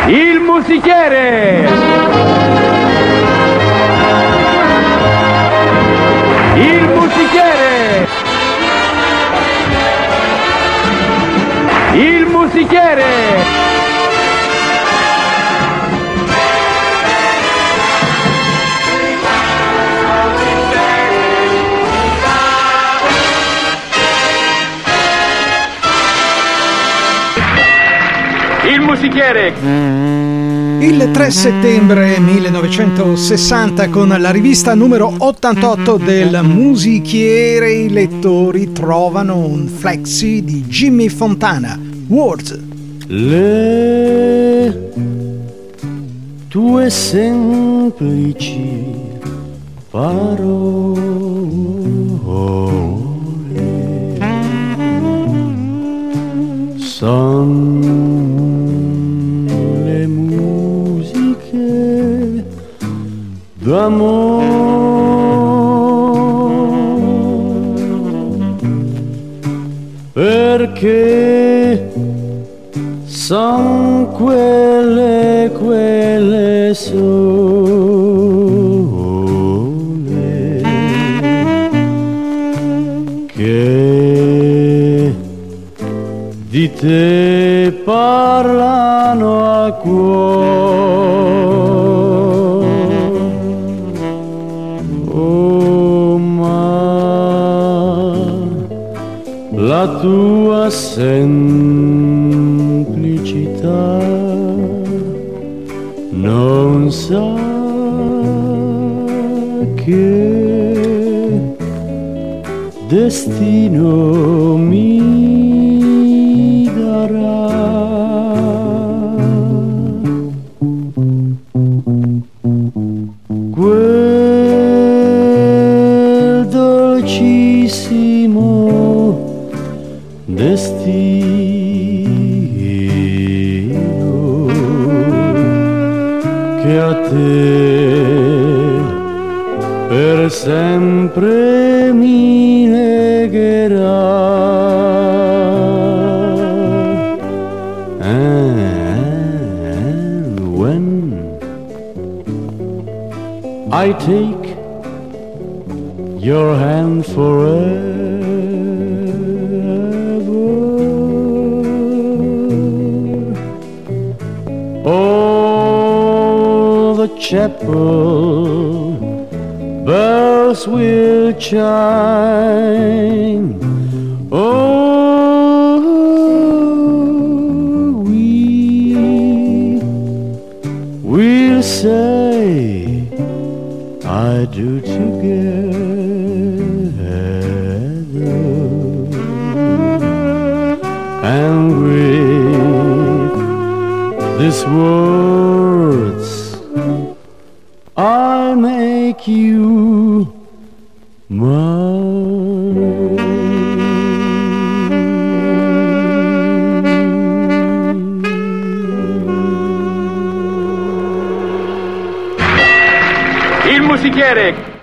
Il musichiere! Il musichiere! Il musichiere! Il musichiere! Il 3 settembre 1960, con la rivista numero 88 del Musichiere, i lettori trovano un flexi di Jimmy Fontana, Words. Le tue semplici parole son le musiche d'amore, perché son quelle sole che di te parlano a cuore. Oh, ma la tua semplicità non sa che destino mi darà. Quel dolcissimo destino che a te per sempre mi legherà. And when I take your hand forever, all the chapel bells will chime. Oh, we will say I do together, and with these words I make you mine. Il musichiere!